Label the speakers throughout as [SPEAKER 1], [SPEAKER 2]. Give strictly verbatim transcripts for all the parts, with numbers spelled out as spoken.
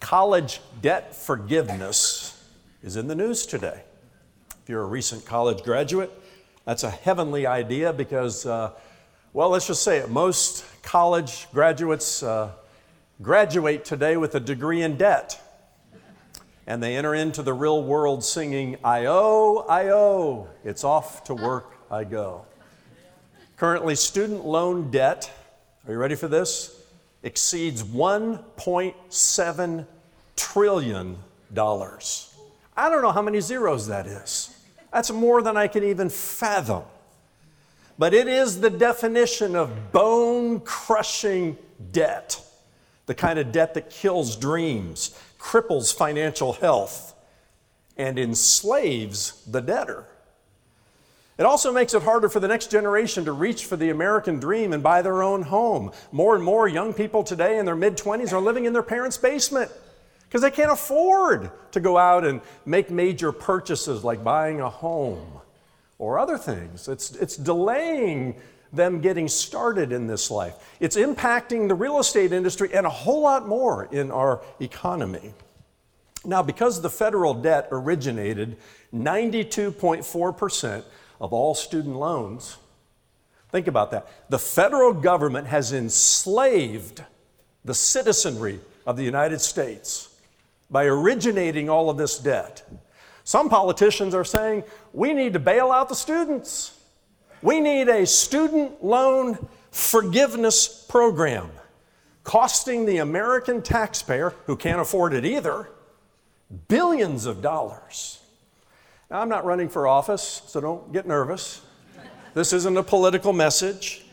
[SPEAKER 1] College debt forgiveness is in the news today. If you're a recent college graduate, that's a heavenly idea because, uh, well, let's just say it. Most college graduates uh, graduate today with a degree in debt. And they enter into the real world singing, I owe, I owe, it's off to work I go. Currently, student loan debt, are you ready for this? Exceeds one point seven trillion dollars. I don't know how many zeros that is. That's more than I can even fathom. But it is the definition of bone-crushing debt, the kind of debt that kills dreams, cripples financial health, and enslaves the debtor. It also makes it harder for the next generation to reach for the American dream and buy their own home. More and more young people today in their mid-twenties are living in their parents' basement because they can't afford to go out and make major purchases like buying a home or other things. It's, it's delaying them getting started in this life. It's impacting the real estate industry and a whole lot more in our economy. Now, because the federal debt originated ninety-two point four percent of all student loans, think about that. The federal government has enslaved the citizenry of the United States by originating all of this debt. Some politicians are saying, we need to bail out the students. We need a student loan forgiveness program costing the American taxpayer, who can't afford it either, billions of dollars. Now, I'm not running for office, so don't get nervous. This isn't a political message.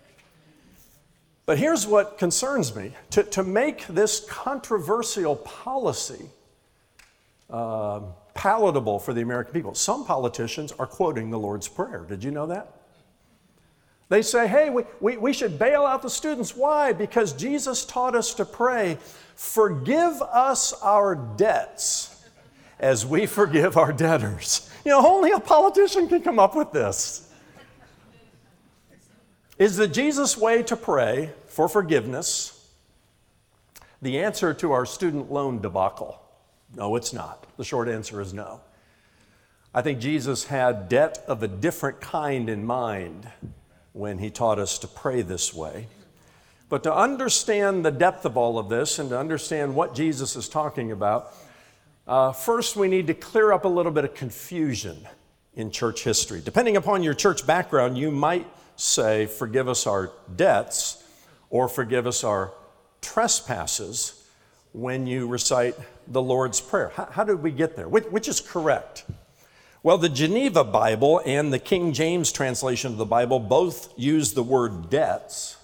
[SPEAKER 1] But here's what concerns me. To, to make this controversial policy uh, palatable for the American people, some politicians are quoting the Lord's Prayer. Did you know that? They say, hey, we, we, we should bail out the students. Why? Because Jesus taught us to pray, forgive us our debts as we forgive our debtors. You know, only a politician can come up with this. Is the Jesus way to pray for forgiveness the answer to our student loan debacle? No, it's not. The short answer is no. I think Jesus had debt of a different kind in mind when he taught us to pray this way. But to understand the depth of all of this and to understand what Jesus is talking about, uh, first we need to clear up a little bit of confusion in church history. Depending upon your church background, you might say, forgive us our debts or forgive us our trespasses when you recite the Lord's Prayer. How, how did we get there? Which, which is correct? Well, the Geneva Bible and the King James translation of the Bible both use the word debts,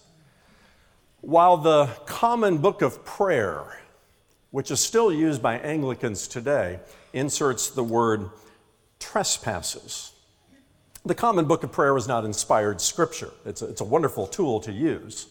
[SPEAKER 1] while the Common Book of Prayer, which is still used by Anglicans today, inserts the word trespasses. The Common Book of Prayer is not inspired scripture. It's a, it's a wonderful tool to use,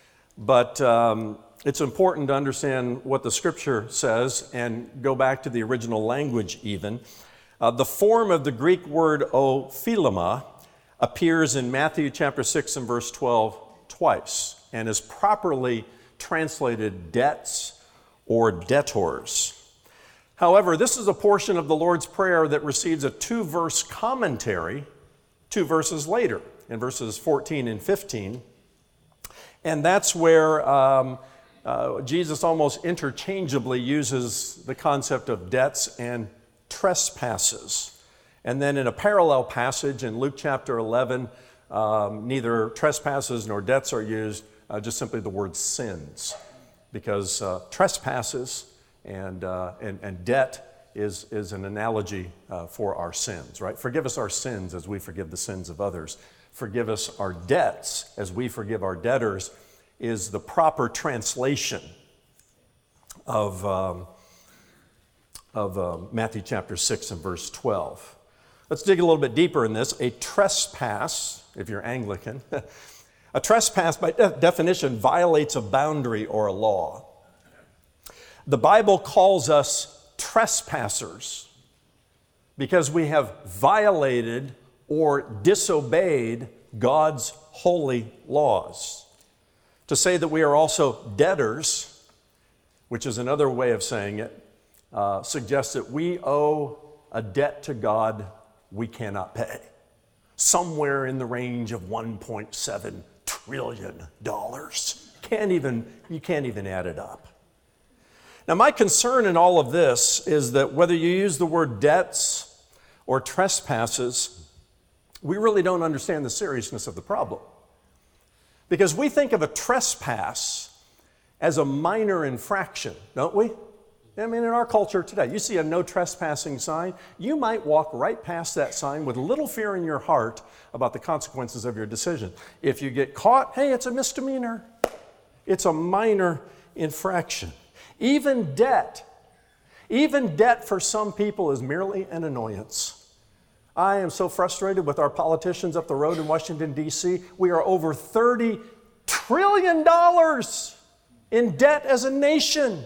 [SPEAKER 1] but um, it's important to understand what the scripture says and go back to the original language even. Uh, the form of the Greek word ophilema appears in Matthew chapter six and verse twelve twice and is properly translated debts or debtors. However, this is a portion of the Lord's Prayer that receives a two-verse commentary two verses later, in verses fourteen and fifteen. And that's where um, uh, Jesus almost interchangeably uses the concept of debts and trespasses. And then in a parallel passage in Luke chapter eleven, um, neither trespasses nor debts are used, uh, just simply the word sins. Because uh, trespasses and, uh, and, and debt is, is an analogy uh, for our sins, right? Forgive us our sins as we forgive the sins of others. Forgive us our debts as we forgive our debtors is the proper translation of, um, of uh, Matthew chapter six and verse twelve. Let's dig a little bit deeper in this. A trespass, if you're Anglican, a trespass by de- definition violates a boundary or a law. The Bible calls us trespassers because we have violated or disobeyed God's holy laws. To say that we are also debtors which is another way of saying it, uh, suggests that we owe a debt to God we cannot pay, somewhere in the range of one point seven trillion dollars. Can't even, you can't even add it up. Now, my concern in all of this is that whether you use the word debts or trespasses, we really don't understand the seriousness of the problem. Because we think of a trespass as a minor infraction, don't we? I mean, in our culture today, you see a no trespassing sign, you might walk right past that sign with little fear in your heart about the consequences of your decision. If you get caught, hey, it's a misdemeanor. It's a minor infraction. Even debt, even debt for some people is merely an annoyance. I am so frustrated with our politicians up the road in Washington, D C We are over thirty trillion dollars in debt as a nation.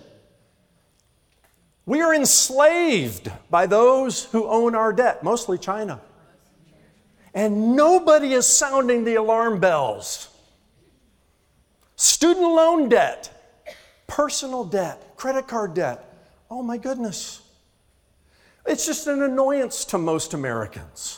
[SPEAKER 1] We are enslaved by those who own our debt, mostly China. And nobody is sounding the alarm bells. Student loan debt, personal debt, credit card debt. Oh my goodness. It's just an annoyance to most Americans.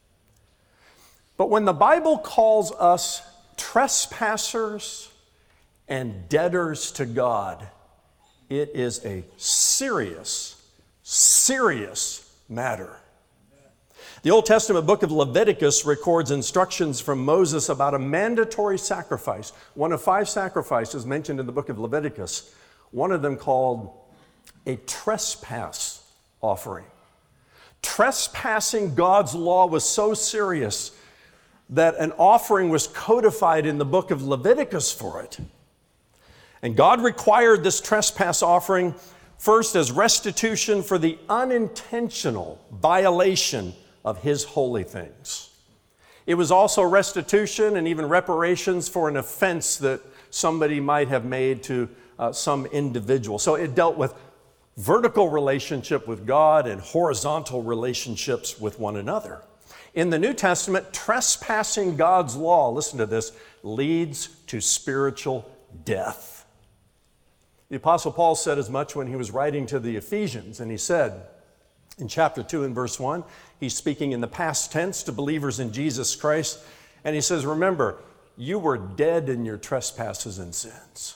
[SPEAKER 1] But when the Bible calls us trespassers and debtors to God, it is a serious, serious matter. The Old Testament book of Leviticus records instructions from Moses about a mandatory sacrifice, one of five sacrifices mentioned in the book of Leviticus, one of them called a trespass offering. Trespassing God's law was so serious that an offering was codified in the book of Leviticus for it. And God required this trespass offering first as restitution for the unintentional violation of His holy things. It was also restitution and even reparations for an offense that somebody might have made to uh, some individual. So it dealt with vertical relationship with God and horizontal relationships with one another. In the New Testament, trespassing God's law, listen to this, leads to spiritual death. The Apostle Paul said as much when he was writing to the Ephesians, and he said in chapter two and verse one, he's speaking in the past tense to believers in Jesus Christ, and he says, remember, you were dead in your trespasses and sins.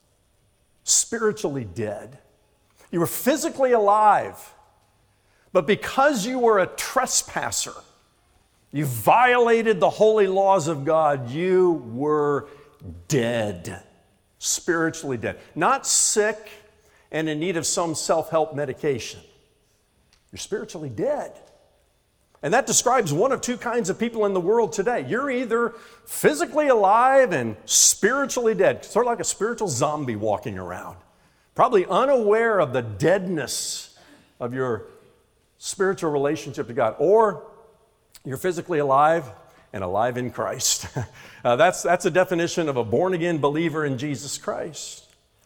[SPEAKER 1] Spiritually dead. You were physically alive, but because you were a trespasser, you violated the holy laws of God, you were dead, spiritually dead. Not sick and in need of some self-help medication. You're spiritually dead. And that describes one of two kinds of people in the world today. You're either physically alive and spiritually dead, sort of like a spiritual zombie walking around, probably unaware of the deadness of your spiritual relationship to God, or you're physically alive and alive in Christ. uh, that's, that's a definition of a born-again believer in Jesus Christ.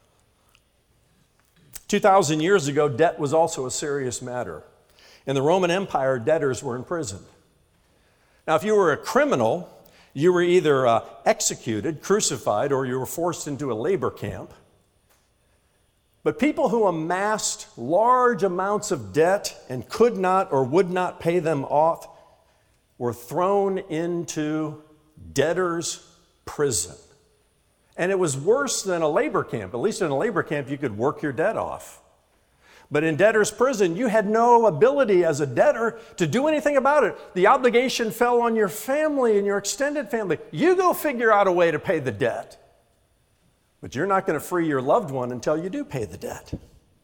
[SPEAKER 1] two thousand years ago, debt was also a serious matter. In the Roman Empire, debtors were imprisoned. Now, if you were a criminal, you were either uh, executed, crucified, or you were forced into a labor camp. But people who amassed large amounts of debt and could not or would not pay them off were thrown into debtor's prison. And it was worse than a labor camp. At least in a labor camp, you could work your debt off. But in debtor's prison, you had no ability as a debtor to do anything about it. The obligation fell on your family and your extended family. You go figure out a way to pay the debt. But you're not going to free your loved one until you do pay the debt.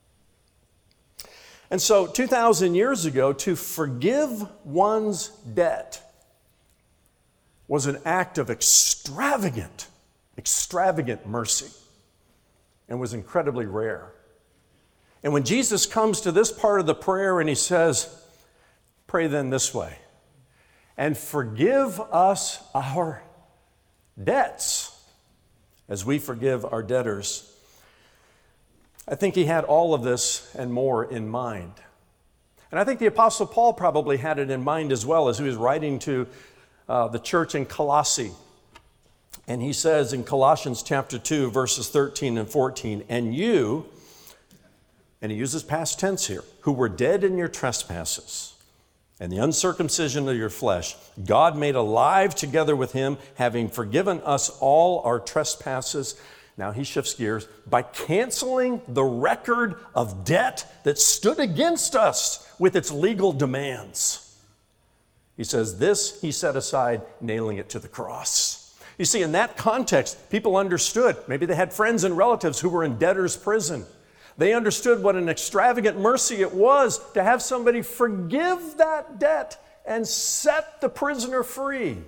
[SPEAKER 1] And so two thousand years ago, to forgive one's debt was an act of extravagant, extravagant mercy and was incredibly rare. And when Jesus comes to this part of the prayer and he says, pray then this way, and forgive us our debts as we forgive our debtors, I think he had all of this and more in mind. And I think the Apostle Paul probably had it in mind as well as he was writing to uh, the church in Colossae. And he says in Colossians chapter two, verses thirteen and fourteen, and you and he uses past tense here, who were dead in your trespasses and the uncircumcision of your flesh, God made alive together with him, having forgiven us all our trespasses. Now he shifts gears by canceling the record of debt that stood against us with its legal demands. He says this he set aside, nailing it to the cross. You see, in that context, people understood. Maybe they had friends and relatives who were in debtor's prison. They understood what an extravagant mercy it was to have somebody forgive that debt and set the prisoner free.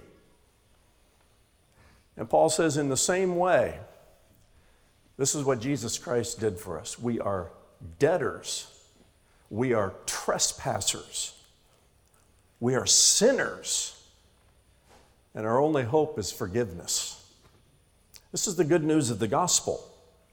[SPEAKER 1] And Paul says, in the same way, this is what Jesus Christ did for us. We are debtors. We are trespassers. We are sinners. And our only hope is forgiveness. This is the good news of the gospel.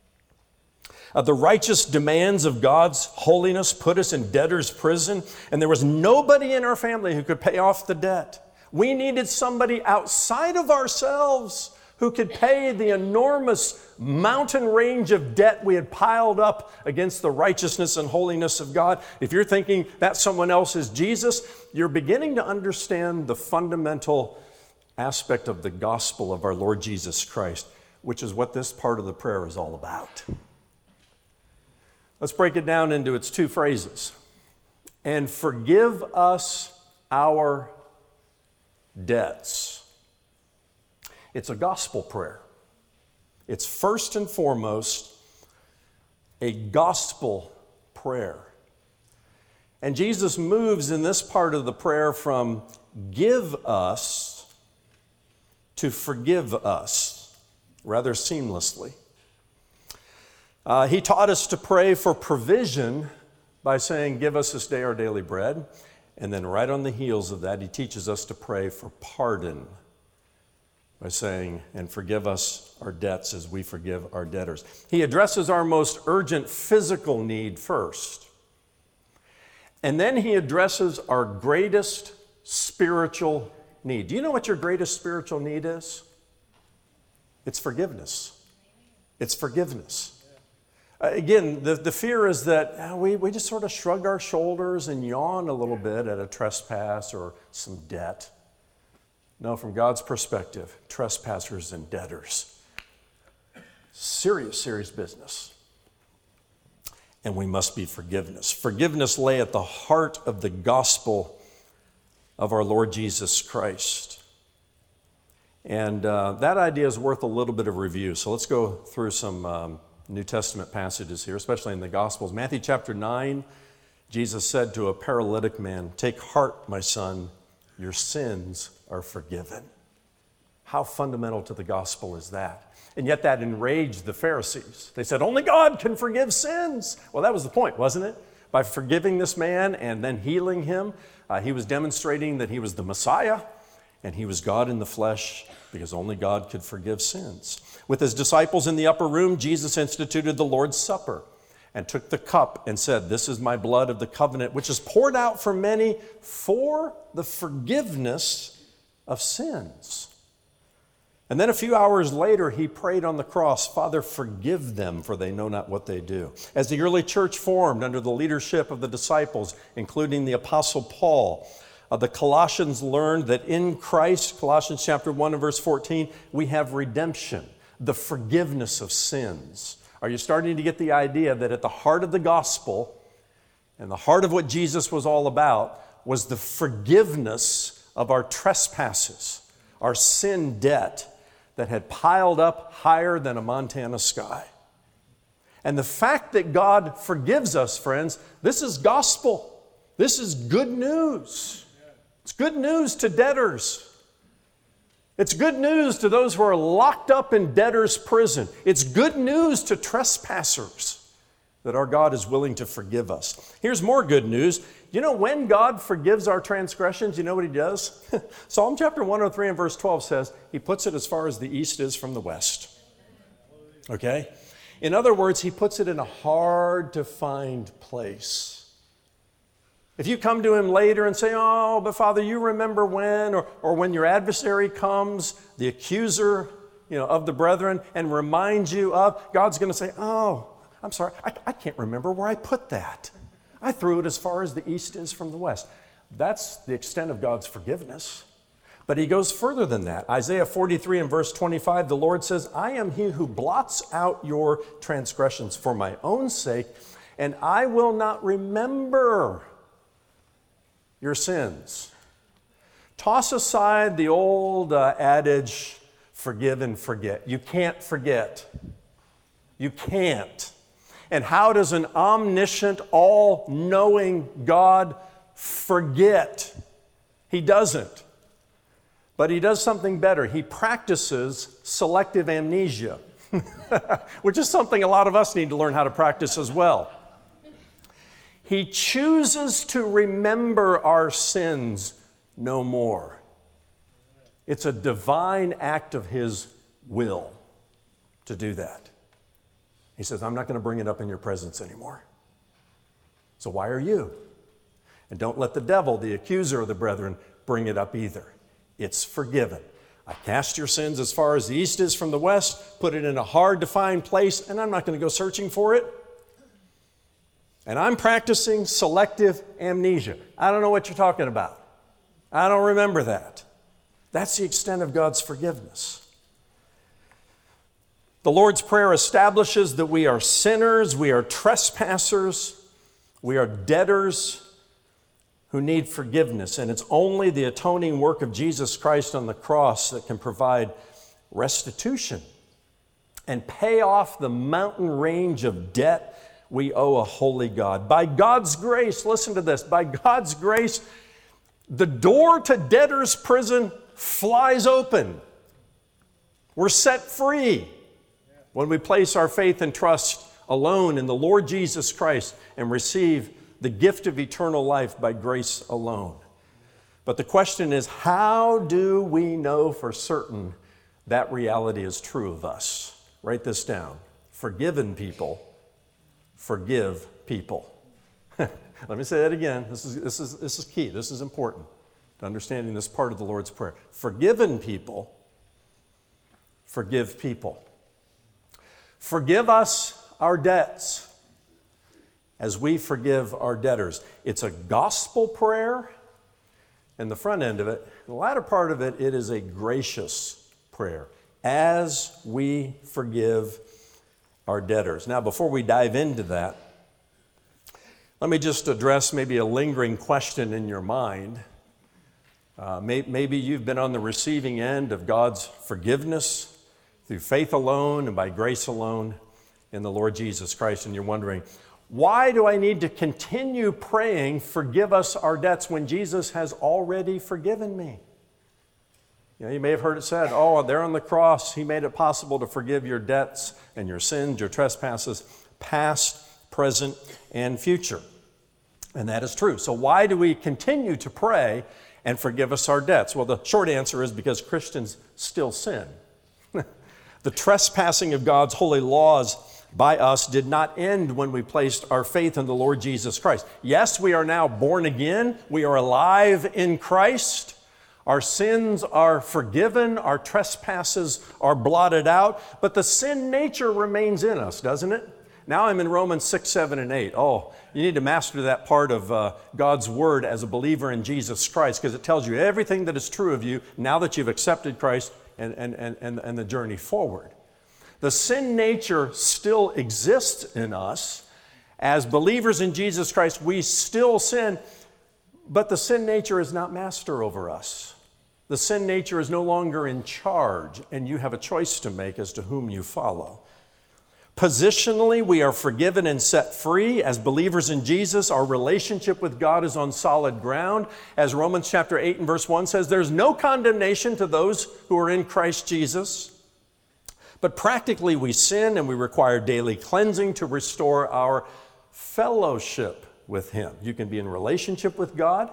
[SPEAKER 1] Uh, the righteous demands of God's holiness put us in debtor's prison, and there was nobody in our family who could pay off the debt. We needed somebody outside of ourselves who could pay the enormous mountain range of debt we had piled up against the righteousness and holiness of God. If you're thinking that someone else is Jesus, you're beginning to understand the fundamental aspect of the gospel of our Lord Jesus Christ, which is what this part of the prayer is all about. Let's break it down into its two phrases. And forgive us our debts. It's a gospel prayer. It's first and foremost a gospel prayer. And Jesus moves in this part of the prayer from give us to forgive us rather seamlessly. Uh, he taught us to pray for provision by saying, give us this day our daily bread. And then right on the heels of that, he teaches us to pray for pardon by saying, and forgive us our debts as we forgive our debtors. He addresses our most urgent physical need first. And then he addresses our greatest spiritual need. Do you know what your greatest spiritual need is? It's forgiveness. It's forgiveness. Uh, again, the, the fear is that uh, we, we just sort of shrug our shoulders and yawn a little bit at a trespass or some debt. No, from God's perspective, trespassers and debtors. Serious, serious business. And we must be forgiveness. Forgiveness lay at the heart of the gospel of our Lord Jesus Christ. And uh, that idea is worth a little bit of review. So let's go through some um, New Testament passages here, especially in the Gospels. Matthew chapter nine, Jesus said to a paralytic man, "Take heart, my son, your sins are forgiven." How fundamental to the gospel is that? And yet that enraged the Pharisees. They said, only God can forgive sins. Well, that was the point, wasn't it? By forgiving this man and then healing him, uh, he was demonstrating that he was the Messiah and he was God in the flesh, because only God could forgive sins. With his disciples in the upper room, Jesus instituted the Lord's Supper and took the cup and said, "This is my blood of the covenant, which is poured out for many for the forgiveness of sins." And then a few hours later, he prayed on the cross, "Father, forgive them, for they know not what they do." As the early church formed under the leadership of the disciples, including the Apostle Paul, uh, the Colossians learned that in Christ, Colossians chapter one and verse fourteen, we have redemption, the forgiveness of sins. Are you starting to get the idea that at the heart of the gospel and the heart of what Jesus was all about was the forgiveness of our trespasses, our sin debt that had piled up higher than a Montana sky? And the fact that God forgives us, friends, this is gospel. This is good news. It's good news to debtors. It's good news to those who are locked up in debtor's prison. It's good news to trespassers that our God is willing to forgive us. Here's more good news. You know, when God forgives our transgressions, you know what he does? Psalm chapter one oh three and verse twelve says, he puts it as far as the east is from the west. Okay? In other words, he puts it in a hard to find place. If you come to him later and say, "Oh, but Father, you remember when," or, or when your adversary comes, the accuser, you know, of the brethren, and reminds you of, God's going to say, "Oh, I'm sorry, I, I can't remember where I put that. I threw it as far as the east is from the west. That's the extent of God's forgiveness. But he goes further than that. Isaiah forty-three and verse twenty-five, the Lord says, I am he who blots out your transgressions for my own sake, and I will not remember your sins. Toss aside the old uh, adage, forgive and forget. You can't forget. You can't. And how does an omniscient, all-knowing God forget? He doesn't. But he does something better. He practices selective amnesia, which is something a lot of us need to learn how to practice as well. He chooses to remember our sins no more. It's a divine act of his will to do that. He says, I'm not going to bring it up in your presence anymore. So why are you? And don't let the devil, the accuser of the brethren, bring it up either. It's forgiven. I cast your sins as far as the east is from the west, put it in a hard to find place, and I'm not going to go searching for it. And I'm practicing selective amnesia. I don't know what you're talking about. I don't remember that. That's the extent of God's forgiveness. The Lord's Prayer establishes that we are sinners, we are trespassers, we are debtors who need forgiveness. And it's only the atoning work of Jesus Christ on the cross that can provide restitution and pay off the mountain range of debt we owe a holy God. By God's grace, listen to this, by God's grace, the door to debtor's prison flies open. We're set free when we place our faith and trust alone in the Lord Jesus Christ and receive the gift of eternal life by grace alone. But the question is, how do we know for certain that reality is true of us? Write this down. Forgiven people forgive people. Let me say that again. This is, this is, this is key. This is important to understanding this part of the Lord's Prayer. Forgiven people forgive people. Forgive us our debts as we forgive our debtors. It's a gospel prayer, and the front end of it, the latter part of it, it is a gracious prayer. As we forgive our debtors. Now, before we dive into that, let me just address maybe a lingering question in your mind. Uh, may, maybe you've been on the receiving end of God's forgiveness through faith alone and by grace alone in the Lord Jesus Christ, and you're wondering, why do I need to continue praying, forgive us our debts, when Jesus has already forgiven me? You know, you may have heard it said, oh, there on the cross, he made it possible to forgive your debts and your sins, your trespasses, past, present, and future. And that is true. So why do we continue to pray and forgive us our debts? Well, the short answer is because Christians still sin. The trespassing of God's holy laws by us did not end when we placed our faith in the Lord Jesus Christ. Yes, we are now born again. We are alive in Christ. Our sins are forgiven. Our trespasses are blotted out. But the sin nature remains in us, doesn't it? Now I'm in Romans six, seven, and eight. Oh, you need to master that part of uh, God's Word as a believer in Jesus Christ, because it tells you everything that is true of you now that you've accepted Christ and, and, and, and, and the journey forward. The sin nature still exists in us. As believers in Jesus Christ, we still sin, but the sin nature is not master over us. The sin nature is no longer in charge, and you have a choice to make as to whom you follow. Positionally, we are forgiven and set free. As believers in Jesus, our relationship with God is on solid ground. As Romans chapter eight and verse one says, there's no condemnation to those who are in Christ Jesus. But practically, we sin and we require daily cleansing to restore our fellowship with Him. You can be in relationship with God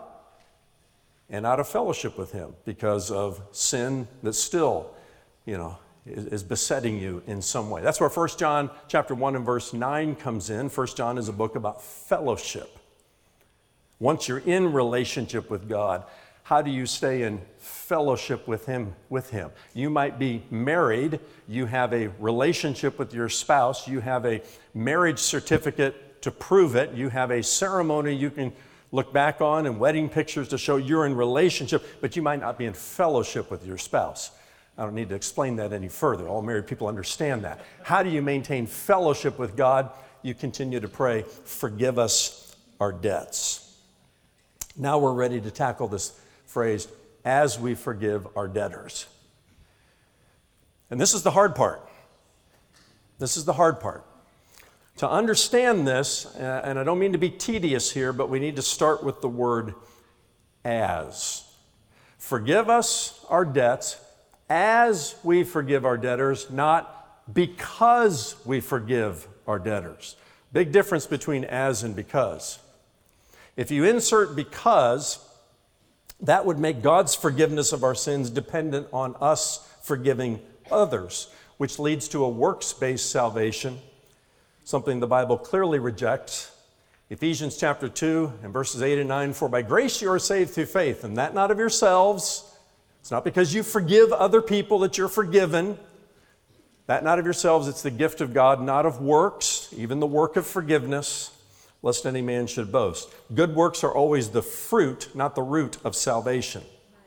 [SPEAKER 1] and out of fellowship with Him because of sin that still, you know, is, is besetting you in some way. That's where First John chapter one and verse nine comes in. First John is a book about fellowship. Once you're in relationship with God, How do you stay in fellowship with him, with him? You might be married, you have a relationship with your spouse, you have a marriage certificate to prove it, you have a ceremony you can look back on and wedding pictures to show you're in relationship, but you might not be in fellowship with your spouse. I don't need to explain that any further. All married people understand that. How do you maintain fellowship with God? You continue to pray, forgive us our debts. Now we're ready to tackle this phrase, as we forgive our debtors. And this is the hard part. This is the hard part. To understand this, and I don't mean to be tedious here, but we need to start with the word as. Forgive us our debts as we forgive our debtors, not because we forgive our debtors. Big difference between as and because. If you insert because, that would make God's forgiveness of our sins dependent on us forgiving others, which leads to a works-based salvation, something the Bible clearly rejects. Ephesians chapter two and verses eight and nine, for by grace you are saved through faith, and that not of yourselves. It's not because you forgive other people that you're forgiven. That not of yourselves, it's the gift of God, not of works, even the work of forgiveness, lest any man should boast. Good works are always the fruit, not the root of salvation.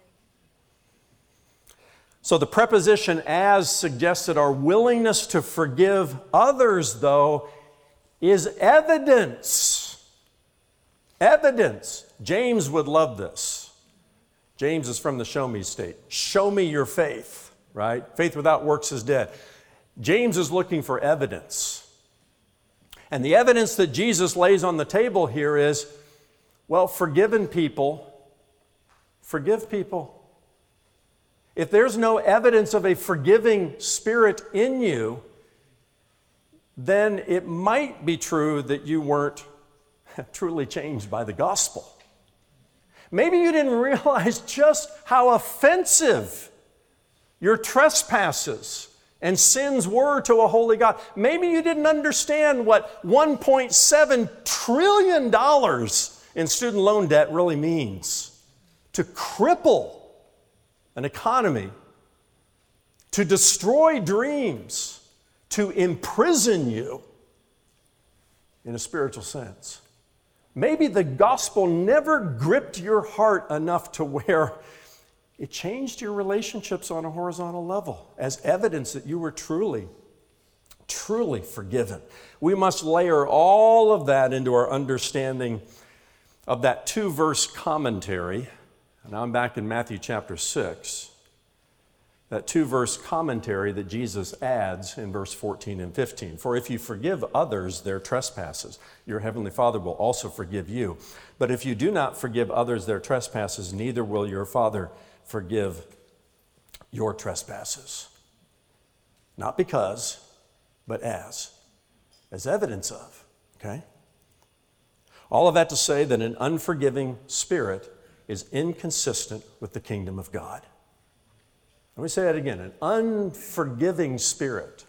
[SPEAKER 1] So the preposition as suggests that our willingness to forgive others, though, is evidence. Evidence. James would love this. James is from the show me state. Show me your faith, right? Faith without works is dead. James is looking for evidence. And the evidence that Jesus lays on the table here is, well, forgiven people, forgive people. If there's no evidence of a forgiving spirit in you, then it might be true that you weren't truly changed by the gospel. Maybe you didn't realize just how offensive your trespasses and sins were to a holy God. Maybe you didn't understand what one point seven trillion dollars in student loan debt really means. To cripple an economy, to destroy dreams, to imprison you in a spiritual sense. Maybe the gospel never gripped your heart enough to where it changed your relationships on a horizontal level as evidence that you were truly, truly forgiven. We must layer all of that into our understanding of that two-verse commentary. Now I'm back in Matthew chapter six. That two-verse commentary that Jesus adds in verse fourteen and fifteen. For if you forgive others their trespasses, your heavenly Father will also forgive you. But if you do not forgive others their trespasses, neither will your Father forgive your trespasses. Not because, but as. As evidence of, okay? All of that to say that an unforgiving spirit is inconsistent with the kingdom of God. Let me say that again. An unforgiving spirit,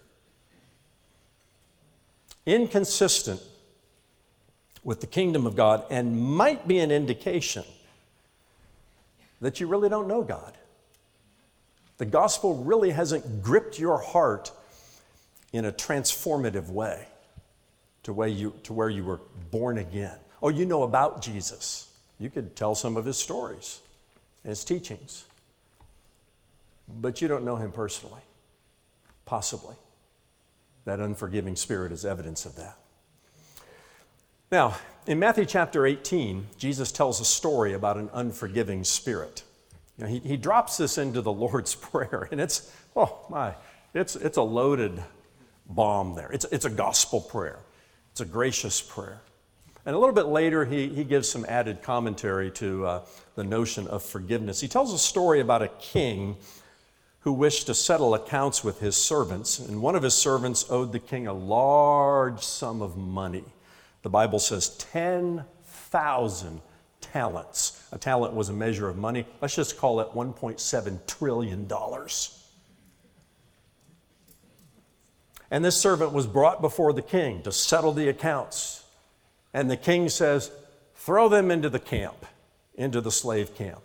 [SPEAKER 1] inconsistent with the kingdom of God, and might be an indication that you really don't know God. The gospel really hasn't gripped your heart in a transformative way to where you, to where you were born again. Oh, you know about Jesus. You could tell some of his stories and his teachings. But you don't know him personally. Possibly. That unforgiving spirit is evidence of that. Now, in Matthew chapter eighteen, Jesus tells a story about an unforgiving spirit. You know, he, he drops this into the Lord's Prayer, and it's, oh my, it's, it's a loaded bomb there. It's, it's a gospel prayer. It's a gracious prayer. And a little bit later, he, he gives some added commentary to uh, the notion of forgiveness. He tells a story about a king who wished to settle accounts with his servants, and one of his servants owed the king a large sum of money. The Bible says ten thousand talents. A talent was a measure of money. Let's just call it one point seven trillion dollars. And this servant was brought before the king to settle the accounts. And the king says, throw them into the camp, into the slave camp.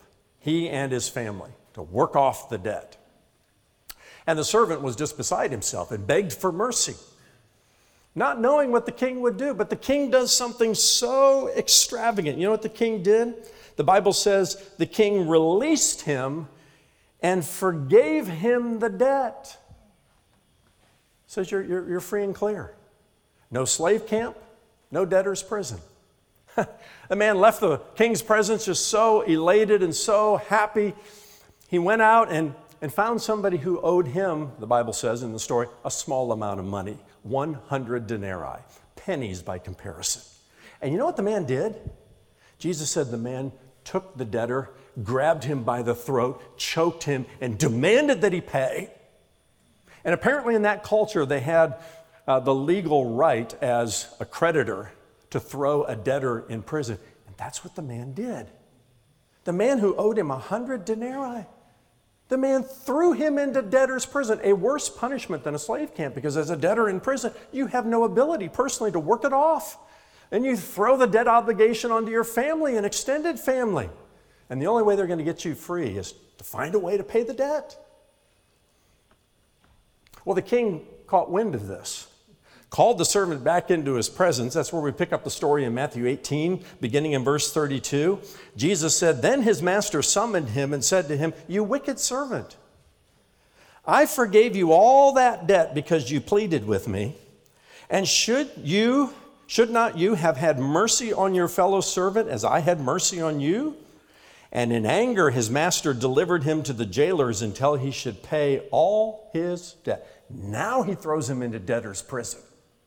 [SPEAKER 1] he and his family, to work off the debt. And the servant was just beside himself and begged for mercy, not knowing what the king would do. But the king does something so extravagant. You know what the king did? The Bible says the king released him and forgave him the debt. It says you're, you're, you're free and clear. No slave camp, no debtor's prison. The man left the king's presence just so elated and so happy. He went out and, and found somebody who owed him, the Bible says in the story, a small amount of money, one hundred denarii, pennies by comparison. And you know what the man did? Jesus said the man took the debtor, grabbed him by the throat, choked him, and demanded that he pay. And apparently in that culture, they had uh, the legal right as a creditor to throw a debtor in prison. And that's what the man did. The man who owed him a hundred denarii, the man threw him into debtor's prison, a worse punishment than a slave camp, because as a debtor in prison, you have no ability personally to work it off. And you throw the debt obligation onto your family and extended family. And the only way they're going to get you free is to find a way to pay the debt. Well, the king caught wind of this, called the servant back into his presence. That's where we pick up the story in Matthew eighteen, beginning in verse thirty-two. Jesus said, "Then his master summoned him and said to him, 'You wicked servant, I forgave you all that debt because you pleaded with me. And should you, should not you have had mercy on your fellow servant as I had mercy on you?' And in anger, his master delivered him to the jailers until he should pay all his debt." Now he throws him into debtor's prison.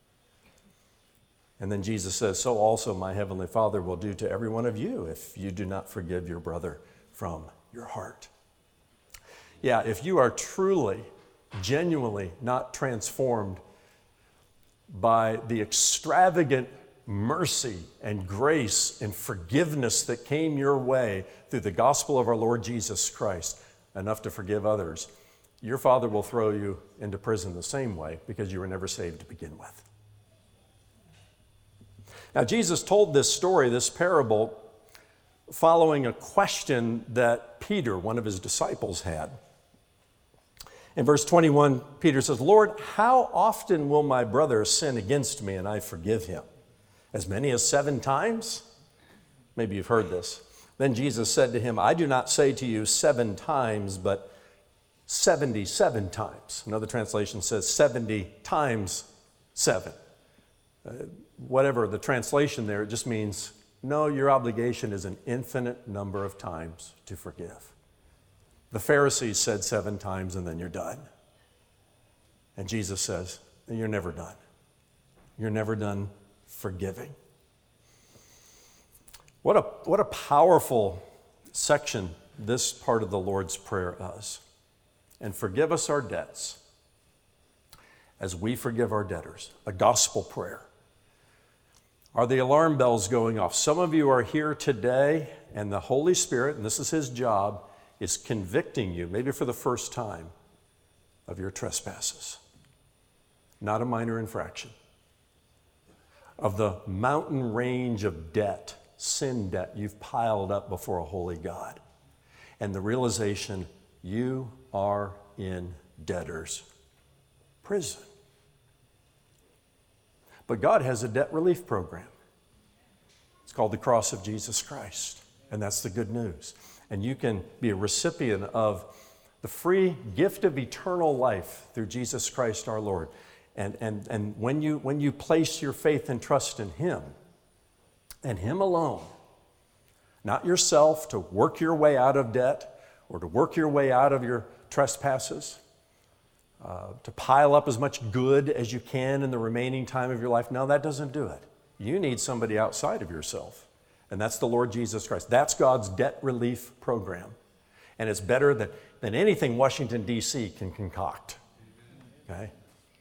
[SPEAKER 1] And then Jesus says, "So also my heavenly Father will do to every one of you if you do not forgive your brother from your heart." Yeah, if you are truly, genuinely not transformed by the extravagant mercy and grace and forgiveness that came your way through the gospel of our Lord Jesus Christ, enough to forgive others, your Father will throw you into prison the same way because you were never saved to begin with. Now, Jesus told this story, this parable, following a question that Peter, one of his disciples, had. In verse twenty-one, Peter says, "Lord, how often will my brother sin against me and I forgive him? As many as seven times?" Maybe you've heard this. Then Jesus said to him, "I do not say to you seven times, but seventy-seven times." Another translation says seventy times seven. Uh, whatever the translation there, it just means, no, your obligation is an infinite number of times to forgive. The Pharisees said seven times and then you're done. And Jesus says, you're never done. You're never done forgiving. What a, what a powerful section this part of the Lord's Prayer is. "And forgive us our debts as we forgive our debtors." A gospel prayer. Are the alarm bells going off? Some of you are here today and the Holy Spirit, and this is His job, is convicting you, maybe for the first time, of your trespasses. Not a minor infraction. Of the mountain range of debt, sin debt you've piled up before a holy God. And the realization you are in debtor's prison. But God has a debt relief program. It's called the Cross of Jesus Christ. And that's the good news. And you can be a recipient of the free gift of eternal life through Jesus Christ our Lord. And, and, and when you, when you place your faith and trust in Him, and Him alone, not yourself to work your way out of debt or to work your way out of your trespasses, uh, to pile up as much good as you can in the remaining time of your life. No, that doesn't do it. You need somebody outside of yourself, and that's the Lord Jesus Christ. That's God's debt relief program, and it's better than, than anything Washington, D C can concoct. Okay?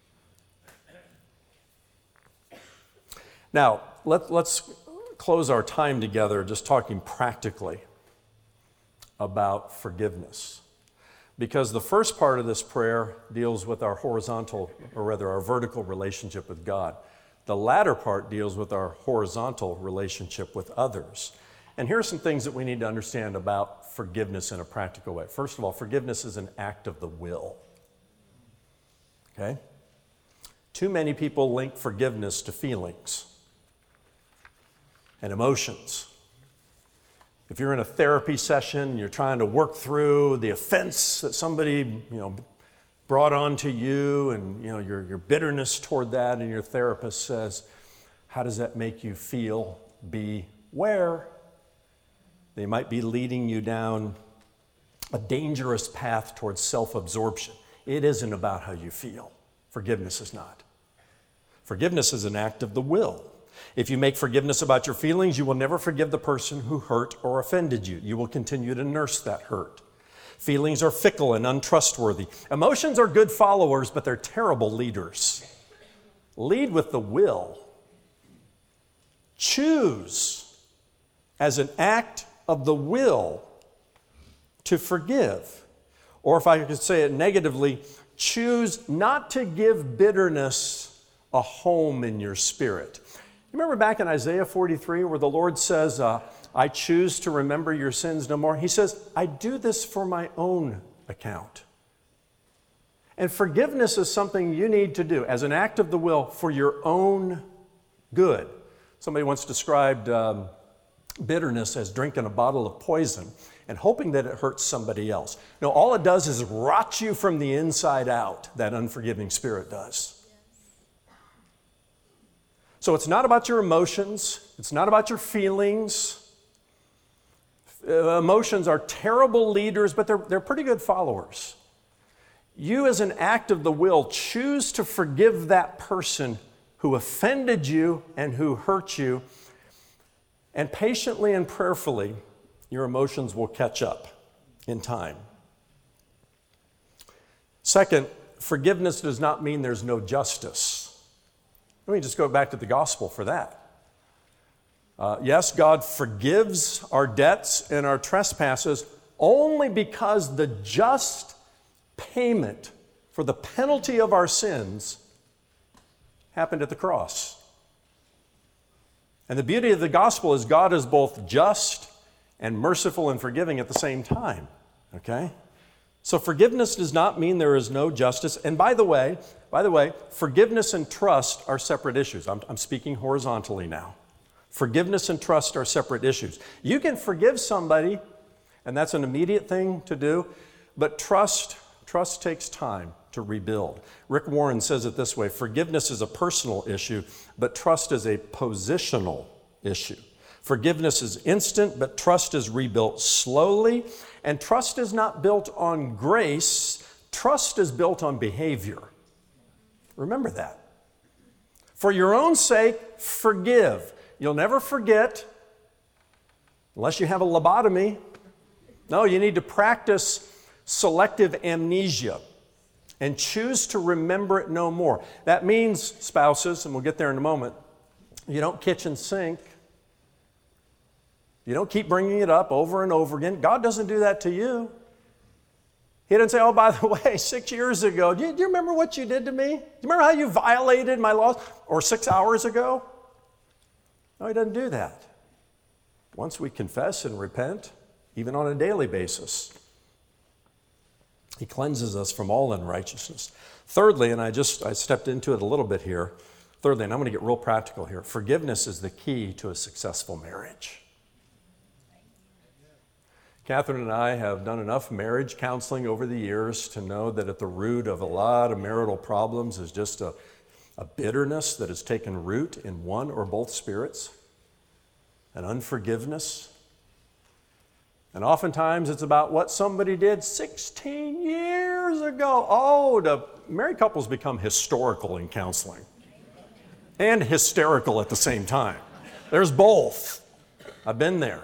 [SPEAKER 1] Now, let, let's close our time together just talking practically about forgiveness. Because the first part of this prayer deals with our horizontal, or rather our vertical relationship with God. The latter part deals with our horizontal relationship with others. And here are some things that we need to understand about forgiveness in a practical way. First of all, forgiveness is an act of the will. Okay? Too many people link forgiveness to feelings and emotions. If you're in a therapy session, you're trying to work through the offense that somebody, you know, brought onto you, and you know your, your bitterness toward that, and your therapist says, how does that make you feel? Beware. They might be leading you down a dangerous path towards self-absorption. It isn't about how you feel. Forgiveness is not. Forgiveness is an act of the will. If you make forgiveness about your feelings, you will never forgive the person who hurt or offended you. You will continue to nurse that hurt. Feelings are fickle and untrustworthy. Emotions are good followers, but they're terrible leaders. Lead with the will. Choose as an act of the will to forgive. Or if I could say it negatively, choose not to give bitterness a home in your spirit. You remember back in Isaiah forty-three where the Lord says, uh, I choose to remember your sins no more? He says, I do this for my own account. And forgiveness is something you need to do as an act of the will for your own good. Somebody once described um, bitterness as drinking a bottle of poison and hoping that it hurts somebody else. No, all it does is rot you from the inside out, that unforgiving spirit does. So it's not about your emotions. It's not about your feelings. Uh, emotions are terrible leaders, but they're, they're pretty good followers. You, as an act of the will, choose to forgive that person who offended you and who hurt you, and patiently and prayerfully, your emotions will catch up in time. Second, forgiveness does not mean there's no justice. Let me just go back to the gospel for that. Uh, yes, God forgives our debts and our trespasses only because the just payment for the penalty of our sins happened at the cross. And the beauty of the gospel is God is both just and merciful and forgiving at the same time. Okay? So forgiveness does not mean there is no justice. And by the way, by the way, forgiveness and trust are separate issues. I'm, I'm speaking horizontally now. Forgiveness and trust are separate issues. You can forgive somebody, and that's an immediate thing to do, but trust, trust takes time to rebuild. Rick Warren says it this way: forgiveness is a personal issue, but trust is a positional issue. Forgiveness is instant, but trust is rebuilt slowly. And trust is not built on grace. Trust is built on behavior. Remember that. For your own sake, forgive. You'll never forget unless you have a lobotomy. No, you need to practice selective amnesia and choose to remember it no more. That means, spouses, and we'll get there in a moment, you don't kitchen sink. You don't keep bringing it up over and over again. God doesn't do that to you. He didn't say, oh, by the way, six years ago, do you, do you remember what you did to me? Do you remember how you violated my laws? Or six hours ago? No, he doesn't do that. Once we confess and repent, even on a daily basis, he cleanses us from all unrighteousness. Thirdly, and I just I stepped into it a little bit here. Thirdly, and I'm going to get real practical here, forgiveness is the key to a successful marriage. Catherine and I have done enough marriage counseling over the years to know that at the root of a lot of marital problems is just a, a bitterness that has taken root in one or both spirits, an unforgiveness. And oftentimes it's about what somebody did sixteen years ago. Oh, the married couples become historical in counseling and hysterical at the same time. There's both. I've been there.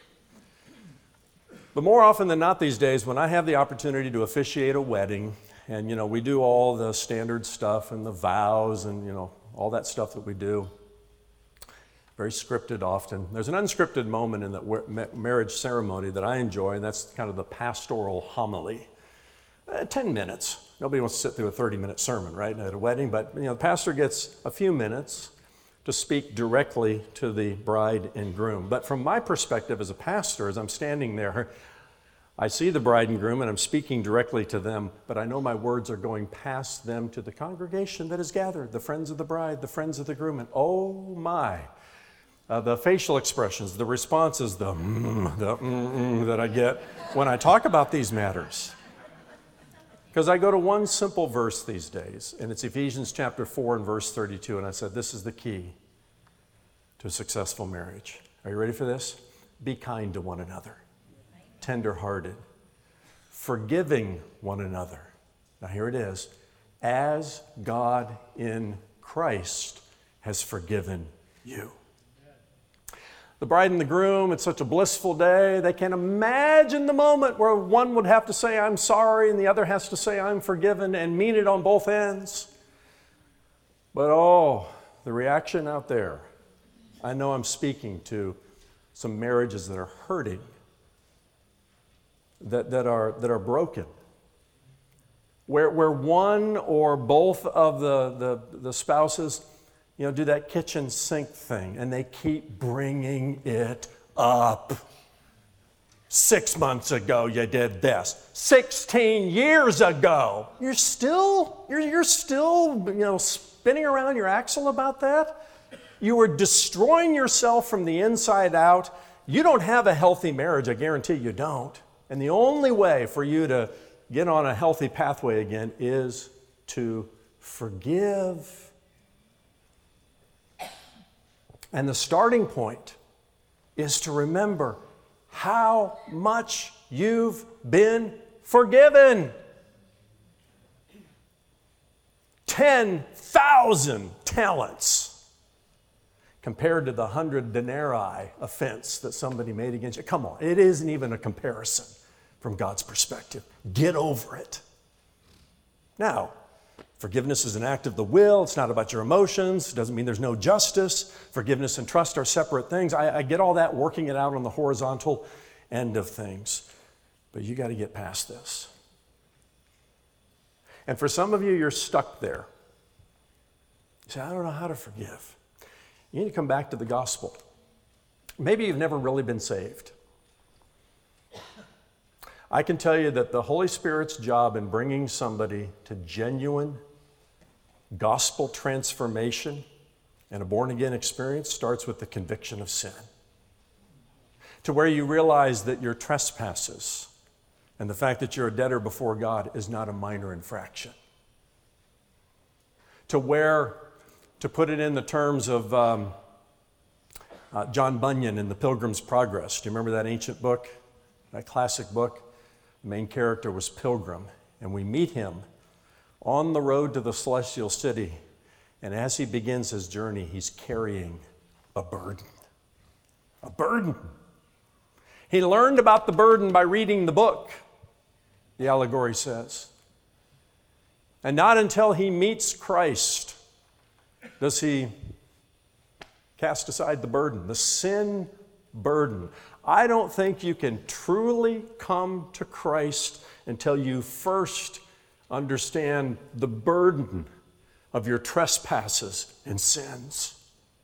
[SPEAKER 1] But more often than not these days, when I have the opportunity to officiate a wedding, and you know, we do all the standard stuff and the vows and you know, all that stuff that we do, very scripted often. There's an unscripted moment in that marriage ceremony that I enjoy, and that's kind of the pastoral homily. Uh, ten minutes. Nobody wants to sit through a thirty-minute sermon, right, at a wedding, but you know, the pastor gets a few minutes to speak directly to the bride and groom. But from my perspective as a pastor, as I'm standing there, I see the bride and groom and I'm speaking directly to them, but I know my words are going past them to the congregation that is gathered, the friends of the bride, the friends of the groom, and oh my, uh, the facial expressions, the responses, the mm, the mm, mm that I get when I talk about these matters. Because I go to one simple verse these days, and it's Ephesians chapter four and verse thirty-two, and I said, this is the key to a successful marriage. Are you ready for this? Be kind to one another. Tender-hearted, forgiving one another. Now here it is. As God in Christ has forgiven you. The bride and the groom, it's such a blissful day. They can't imagine the moment where one would have to say, I'm sorry, and the other has to say, I'm forgiven, and mean it on both ends. But oh, the reaction out there. I know I'm speaking to some marriages that are hurting. That, that are that are broken, where where one or both of the, the, the spouses, you know, do that kitchen sink thing, and they keep bringing it up. Six months ago, you did this. Sixteen years ago, you're still you're you're still you know spinning around your axle about that. You are destroying yourself from the inside out. You don't have a healthy marriage. I guarantee you don't. And the only way for you to get on a healthy pathway again is to forgive. And the starting point is to remember how much you've been forgiven. ten thousand talents compared to the hundred denarii offense that somebody made against you. Come on, it isn't even a comparison from God's perspective. Get over it. Now, forgiveness is an act of the will. It's not about your emotions. It doesn't mean there's no justice. Forgiveness and trust are separate things. I, I get all that, working it out on the horizontal end of things. But you got to get past this. And for some of you, you're stuck there. You say, I don't know how to forgive. You need to come back to the gospel. Maybe you've never really been saved. I can tell you that the Holy Spirit's job in bringing somebody to genuine gospel transformation and a born-again experience starts with the conviction of sin. To where you realize that your trespasses and the fact that you're a debtor before God is not a minor infraction. To where, to put it in the terms of um, uh, John Bunyan in The Pilgrim's Progress. Do you remember that ancient book, that classic book? The main character was Pilgrim, and we meet him on the road to the celestial city. And as he begins his journey, he's carrying a burden. A burden. He learned about the burden by reading the book, the allegory says. And not until he meets Christ does he cast aside the burden, the sin burden. I don't think you can truly come to Christ until you first understand the burden of your trespasses and sins.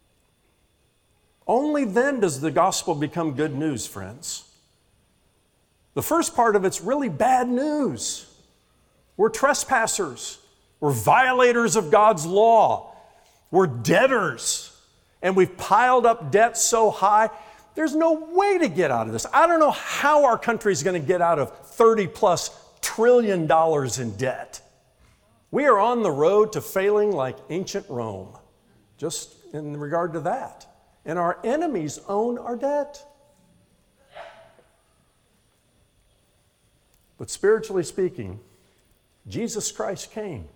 [SPEAKER 1] Only then does the gospel become good news, friends. The first part of it's really bad news. We're trespassers. We're violators of God's law. We're debtors. And we've piled up debt so high, there's no way to get out of this. I don't know how our country is going to get out of thirty plus trillion dollars in debt. We are on the road to failing like ancient Rome, just in regard to that. And our enemies own our debt. But spiritually speaking, Jesus Christ came.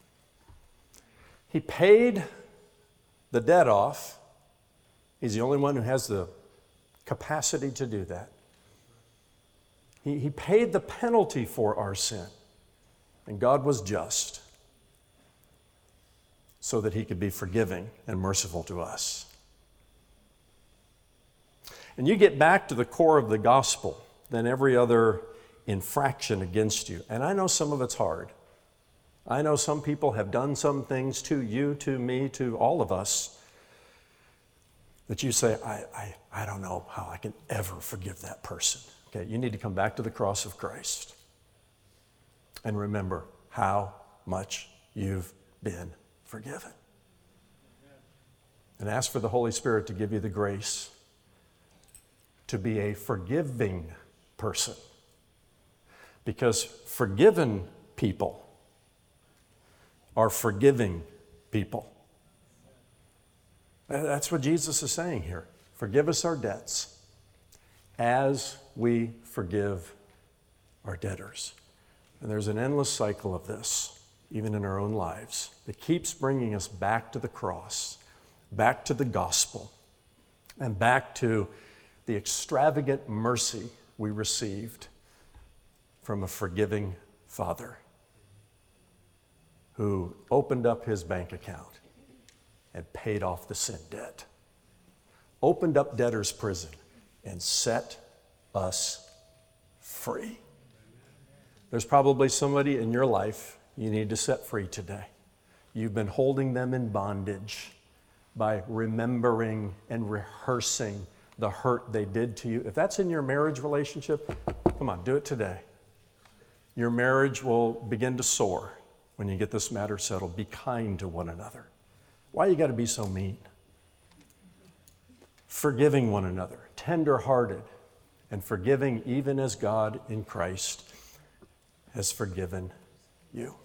[SPEAKER 1] He paid the debt off. He's the only one who has the capacity to do that. He, he paid the penalty for our sin. And God was just so that he could be forgiving and merciful to us. And you get back to the core of the gospel, then every other infraction against you. And I know some of it's hard. I know some people have done some things to you, to me, to all of us that you say, I, I, I don't know how I can ever forgive that person. Okay, you need to come back to the cross of Christ and remember how much you've been forgiven. And ask for the Holy Spirit to give you the grace to be a forgiving person. Because forgiven people are forgiving people. That's what Jesus is saying here. Forgive us our debts as we forgive our debtors. And there's an endless cycle of this, even in our own lives, that keeps bringing us back to the cross, back to the gospel, and back to the extravagant mercy we received from a forgiving Father who opened up his bank account and paid off the sin debt, opened up debtor's prison and set us free. There's probably somebody in your life you need to set free today. You've been holding them in bondage by remembering and rehearsing the hurt they did to you. If that's in your marriage relationship, come on, do it today. Your marriage will begin to soar when you get this matter settled. Be kind to one another. Why you got to be so mean? Forgiving one another, tender-hearted, and forgiving even as God in Christ has forgiven you.